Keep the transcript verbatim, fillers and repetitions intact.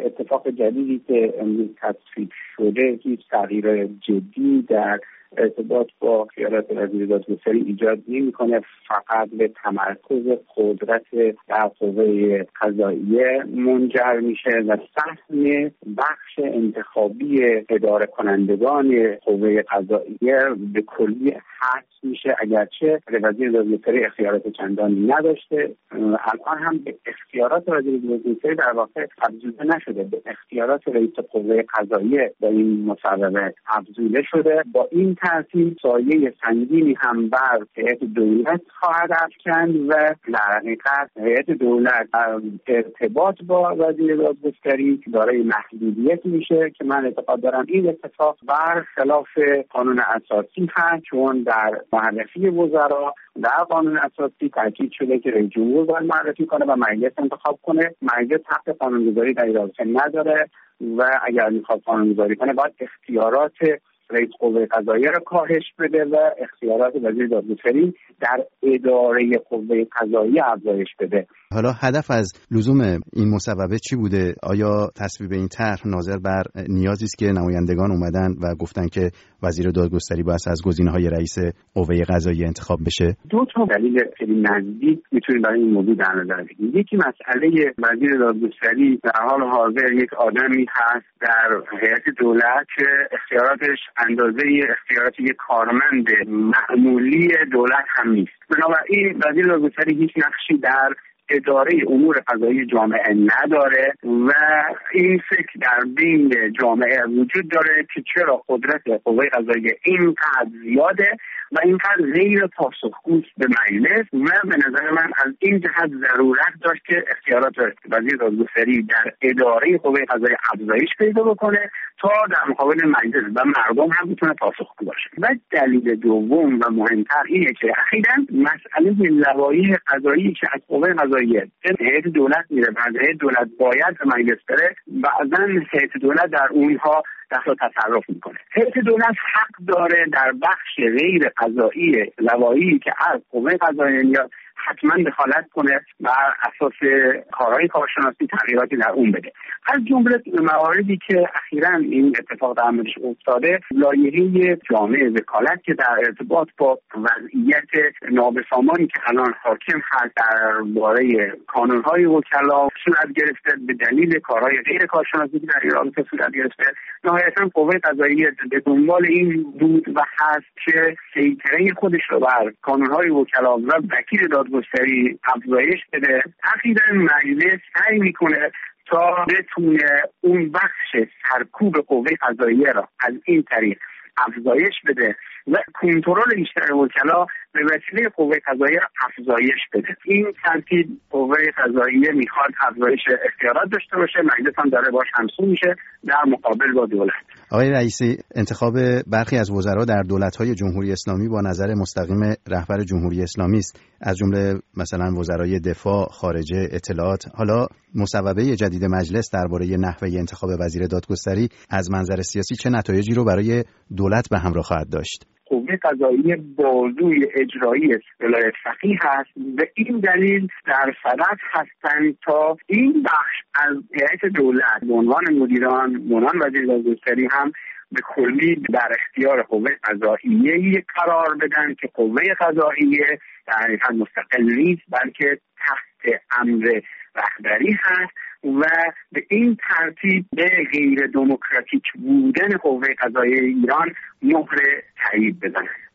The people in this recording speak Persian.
اتفاق جدیدی که امروز تصویب شده هیچ تغییر جدی در ارتباط با اختیارات وزیر دادگستری ایجاد نمی‌کنه، فقط به تمرکز قدرت در قوه قضاییه منجر میشه و سهم بخش انتخابی اداره کنندگان قوه قضاییه به کلی حذف میشه، اگرچه وزیر دادگستری اختیارات چندانی نداشته. الان هم به اختیارات وزیر دادگستری در واقع افزوده نشده، به اختیارات رئیس قوه قضاییه با این مصوبه افزوده شده. با این ترتیب سایه سنگینی هم بر هیئت دولت خواهد افکند و در حقیقت هیئت دولت ارتباط با وزیر دادگستری دارای محدودیت میشه که من اعتقاد دارم این اتفاق بر خلاف قانون اساسی هست، چون در معرفی وزرا در قانون اساسی تاکید شده که رئیس جمهور باید معرفی کنه و مجلس انتخاب کنه. مجلس حق قانونگذاری در این رابطه نداره و اگر میخواد قانونگذاری کنه باید اختیارات رئیس قوه قضاییه را کاهش بده و اختیارات وزیر دادگستری در اداره قوه قضاییه افزایش بده. حالا هدف از لزوم این مصوبه چی بوده؟ آیا تصویب این طرح ناظر بر نیازی است که نمایندگان اومدن و گفتن که وزیر دادگستری باید از گزینه‌های رئیس قوه قضاییه انتخاب بشه؟ دو تا دلیل خیلی نزدیک میتونیم برای این موضوع در نظر بگیریم. یکی مسئله وزیر دادگستری در حال حاضر یک آدمی هست در هیئت دولت که اختیاراتش اندازه اختیارات یک کارمند معمولی دولت هم نیست. بنابراین وزیر دادگستری هیچ نقشی در اداره امور قضایی جامعه نداره و این فکر در بین جامعه وجود داره که چرا قدرت قوه قضاییه اینقدر زیاده و اینقدر غیر پاسخگوست به مجلس و به نظر من از این جهت ضرورت داشت که اختیارات وزیر دادگستری در اداره قوه قضاییه افزایش پیدا بکنه تا در مقابل مجلس و مردم هم بتونه پاسخگو باشه. و دلیل دوم و مهمتر اینه که اخیراً مسئله لوایح قضایی که از قوه قضاییه به هیئت دولت میره و هیئت دولت باید به مجلس بره، بعضاً هیئت دولت در اونها دخل و تصرف میکنه. هیئت دولت حق داره در بخش غیر قضایی لوایحی که از قوه قضاییه میاد حتما دخالت کنه و اساس کارهای کارشناسی تغییراتی در اون بده. از جمله مواردی که اخیراً این اتفاق در موردش افتاده، لایحه جامع وکالت که در ارتباط با وضعیت نابسامانی که الان حاکم هست درباره کانونهای وکلا صورت گرفته به دلیل کارهای غیر کارشناسی که در این رابطه صورت گرفته. نهایتاً قوه قضاییه به دنبال این بود و هست که سیطره خودش رو بر کانونهای وکلا و وکیل دادگستری افزایش بده. اخیراً مجلس سعی میکنه تا بتونه اون بخش سرکوب قوه قضاییه را از این طریق افزایش بده و کنترل بیشتر وکلا به وسیله قوه قضاییه افزایش بده. این ترتیب قوه قضاییه میخواد افزایش اختیارات داشته باشه، مجلس هم داره باش همسو میشه در مقابل با دولت. آقای رئیسی، انتخاب برخی از وزرا در دولت‌های جمهوری اسلامی با نظر مستقیم رهبر جمهوری اسلامی است، از جمله مثلا وزرای دفاع، خارجه، اطلاعات. حالا مصوبه جدید مجلس درباره نحوه انتخاب وزیر دادگستری از منظر سیاسی چه نتایجی رو برای دولت به همراه خواهد داشت؟ قوه قضاییه بازوی اجرایی ولایت فقیه هست. به این دلیل در صدد هستند تا این بخش از هیئت دولت به عنوان مدیران، به عنوان وزیر دادگستری هم به کلی در اختیار قوه قضاییه قرار بدن که قوه قضاییه در حقیقت مستقل نیست بلکه تحت امر رهبری هست و به این ترتیب به غیر دموکراتیک بودن قوه قضاییه ایران مهر تایید بزنند.